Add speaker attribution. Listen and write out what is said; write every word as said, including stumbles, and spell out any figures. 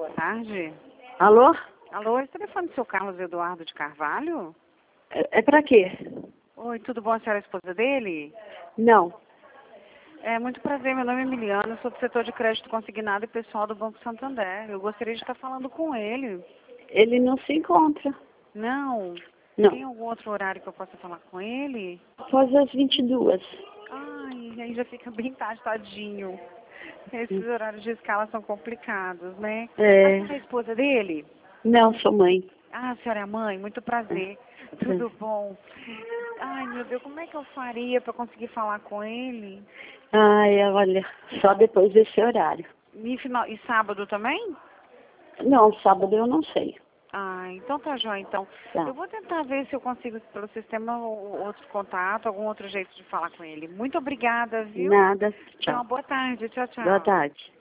Speaker 1: boa tarde.
Speaker 2: Alô?
Speaker 1: Alô, esse telefone do seu Carlos Eduardo de Carvalho?
Speaker 2: É, é pra quê?
Speaker 1: Oi, tudo bom? A senhora é a esposa dele?
Speaker 2: Não.
Speaker 1: É, muito prazer, meu nome é Emiliano, sou do setor de crédito consignado e pessoal do Banco Santander. Eu gostaria de estar falando com ele.
Speaker 2: Ele não se encontra.
Speaker 1: Não?
Speaker 2: Não.
Speaker 1: Tem algum outro horário que eu possa falar com ele?
Speaker 2: Após as vinte e duas.
Speaker 1: Ai, aí já fica bem tarde, tadinho. Esses
Speaker 2: Hum.
Speaker 1: horários de escala são complicados, né? A
Speaker 2: É.
Speaker 1: senhora é a esposa dele?
Speaker 2: Não, sou mãe.
Speaker 1: Ah, a senhora é a mãe? Muito prazer. Tudo bom? Ai, meu Deus, como é que eu faria para conseguir falar com ele?
Speaker 2: Ai, olha, só depois desse horário.
Speaker 1: E, final... e sábado também?
Speaker 2: Não, sábado eu não sei.
Speaker 1: Ah, então tá jóia, então.
Speaker 2: Tá.
Speaker 1: Eu vou tentar ver se eu consigo pelo sistema o- outro contato, algum outro jeito de falar com ele. Muito obrigada, viu?
Speaker 2: Nada.
Speaker 1: Tenha uma
Speaker 2: Tchau.
Speaker 1: boa tarde. Tchau, tchau.
Speaker 2: Boa tarde.